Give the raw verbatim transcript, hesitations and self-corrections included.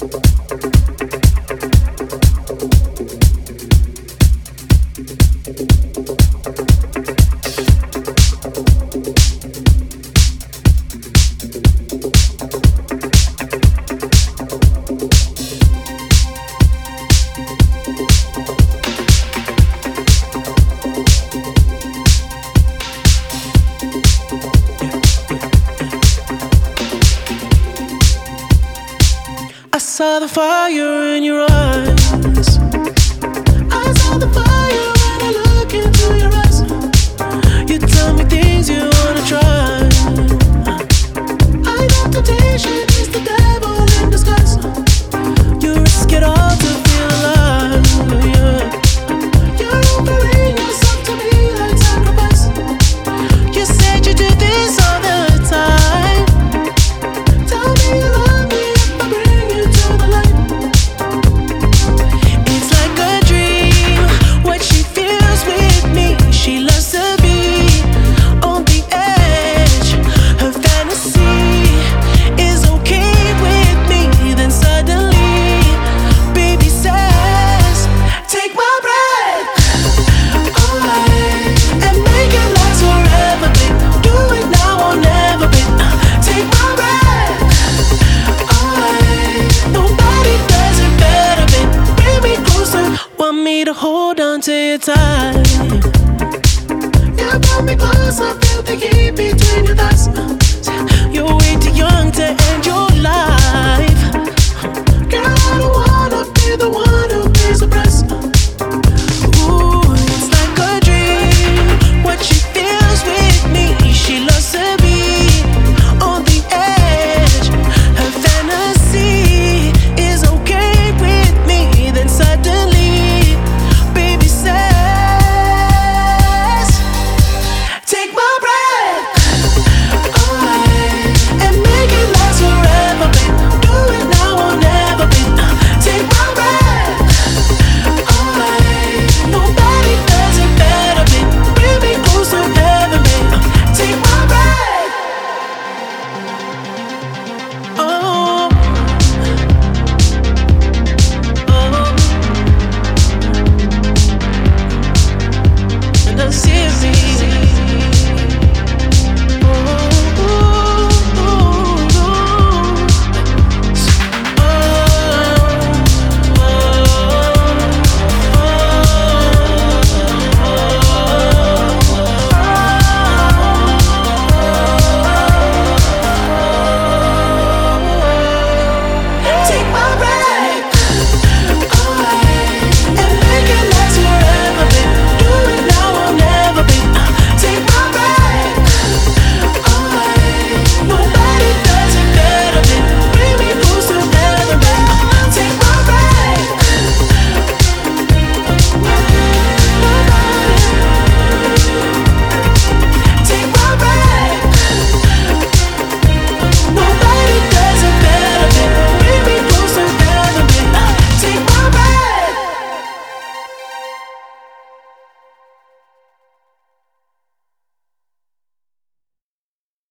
I saw the fire in your eyes. I saw the fire when I look into your eyes. You tell me things you wanna try. I know temptation is the devil in disguise. You risk it all to feel alive, yeah. You're offering yourself to me like sacrifice. You said you do this all the time. Tell me you love me if I bring you to the light. It's like a dream, what she feels with me. She loves to be on the edge. Her fantasy is okay with me. Then suddenly, baby says, take my breath away and make it last forever, babe. Do it now or never, babe. Take my breath away. Nobody does it better, babe. Bring me closer. Want me to hold on to your tight.